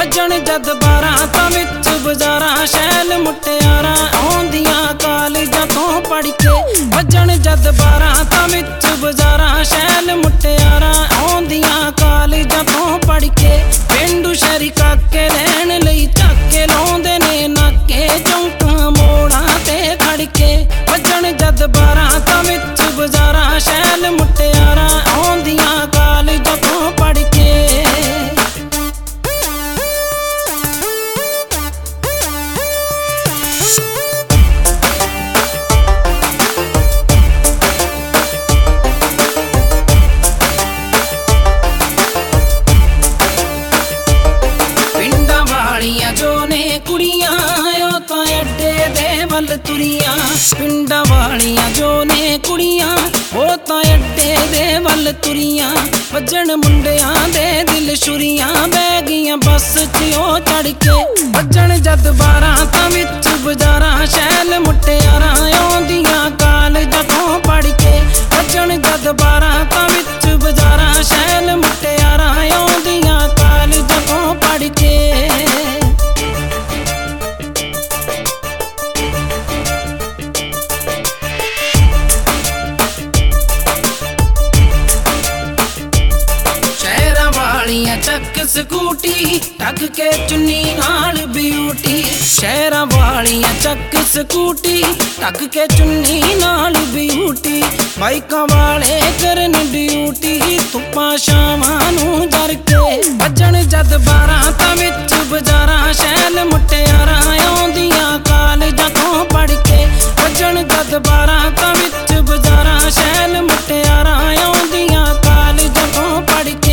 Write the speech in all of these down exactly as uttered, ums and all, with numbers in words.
ਵਜਣ ਜਦ ਬਾਰਾਂ ਤਾਂ ਵਿੱਚ ਬਾਜ਼ਾਰਾਂ ਸ਼ੈਲ ਮੁਟਿਆਰਾਂ ਆਉਂਦੀਆਂ ਕਾਲਜਾਂ ਤੋਂ ਪੜ੍ਹ ਕੇ। ਵਜਣ ਜਦ ਬਾਰਾਂ ਤਾਂ ਵਿੱਚ ਬਾਜ਼ਾਰਾਂ ਸ਼ੈਲ ਮੁਟਿਆਰਾਂ ਆਉਂਦੀਆਂ ਕਾਲਜਾਂ ਤੋਂ ਪੜ੍ਹ ਕੇ। ਪੇਂਡੂ ਸ਼ਹਿਰੀ ਕਾਕੇ ਲੈਣ ਲਈ ਝਾਕੇ ਲਾਉਂਦੇ ਨੇ ਨਾਕੇ ਚੌਂਕਾਂ ਮੋੜਾਂ ਤੇ ਖੜ ਕੇ। ਵਜਣ ਜਦ ਬਾਰਾਂ ਤਾਂ ਵਿੱਚ ਬਾਜ਼ਾਰਾਂ ਸ਼ੈਲ ਮੁਟਿਆਰਾਂ ਆਉਂਦੀਆਂ ਕਾਲਜਾਂ ਤੋਂ ਪੜ੍ਹ ਕੇ। ਜੋ ਨੇ ਕੁੜੀਆਂ ਉਹ ਤਾਂ ਅੱਡੇ ਦੇ ਵੱਲ ਤੁਰੀਆਂ। ਪਿੰਡਾਂ ਵਾਲੀਆਂ ਜੋ ਨੇ ਕੁੜੀਆਂ ਉਹ ਤਾਂ ਅੱਡੇ ਦੇ ਵੱਲ ਤੁਰੀਆਂ। ਵੱਜਣ ਮੁੰਡਿਆਂ ਦੇ ਦਿਲ ਛੁਰੀਆਂ ਬਹਿ ਗਈਆਂ ਬੱਸ 'ਚ ਉਹ ਚੜ ਕੇ। ਵੱਜਣ ਜਦ ਬਾਰਾਂ ਤਾਂ ਵਿੱਚ ਬਾਜ਼ਾਰਾਂ ਸ਼ੈਲ ਮੁਟਿਆਰਾਂ ਆਉਂਦੀਆਂ ਕਾਲਜਾਂ ਤੋਂ ਪੜ੍ਹ ਕੇ। ਵੱਜਣ ਜਦ ਬਾਰਾਂ ਤਾਂ ਵਿੱਚ ਬਾਜ਼ਾਰਾਂ ਸ਼ੈਲ ਮੁਟਿਆਰਾਂ ਆਉਂਦੀਆਂ ਕਾਲਜਾਂ ਤੋਂ ਪੜ੍ਹ ਕੇ। ਚੱਕ ਸਕੂਟੀ ਟੱਕ ਕੇ ਚੁੰਨੀ ਨਾਲ ਬਿਊਟੀ। ਸ਼ਹਿਰਾਂ ਵਾਲੀਆਂ ਚੱਕ ਸਕੂਟੀ ਟੱਕ ਕੇ ਚੁੰਨੀ ਨਾਲ ਬਿਊਟੀ। ਬਾਈਕਾਂ ਵਾਲੇ ਕਰਨ ਡਿਊਟੀ ਧੁੱਪਾਂ ਛਾਵਾਂ ਨੂੰ ਜਰ ਕੇ। ਵੱਜਣ ਜਦ ਬਾਰਾਂ ਤਾਂ ਵਿੱਚ ਬਾਜ਼ਾਰਾਂ ਸ਼ੈਲ ਮੁਟਿਆਰਾਂ ਆਉਂਦੀਆਂ ਕਾਲਜਾਂ ਤੋਂ ਪੜ੍ਹ ਕੇ। ਵੱਜਣ ਜਦ ਬਾਰਾਂ ਤਾਂ ਵਿੱਚ ਬਾਜ਼ਾਰਾਂ ਸ਼ੈਲ ਮੁਟਿਆਰਾਂ ਆਉਂਦੀਆਂ ਕਾਲਜਾਂ ਤੋਂ ਪੜ੍ਹ ਕੇ।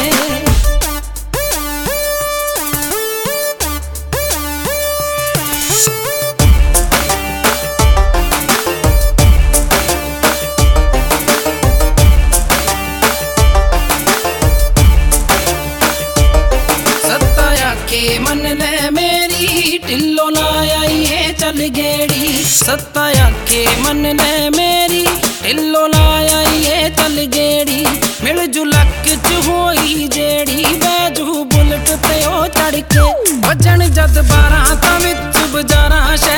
ਕੇ ਮੰਨ ਲੈ ਮੇਰੀ ਢਿੱਲੋਂ ਲਾ ਆਈਏ ਚੱਲ ਗੇੜੀ। ਸੱਤਾ ਆਖੇ ਮੰਨ ਲੈ ਮੇਰੀ ਢਿੱਲੋਂ ਲਾ ਆਈਏ ਚੱਲ ਗੇੜੀ। ਮਿਲ ਜੂ ਲੱਕ 'ਚ ਹੋਈ ਜਿਹੜੀ ਬੈਜੂ ਬੁਲਟ ਤੇ ਉਹ ਚੜ ਕੇ। ਵੱਜਣ ਜਦ ਬਾਰਾਂ ਤਾਂ ਵਿੱਚ ਬਾਜ਼ਾਰਾਂ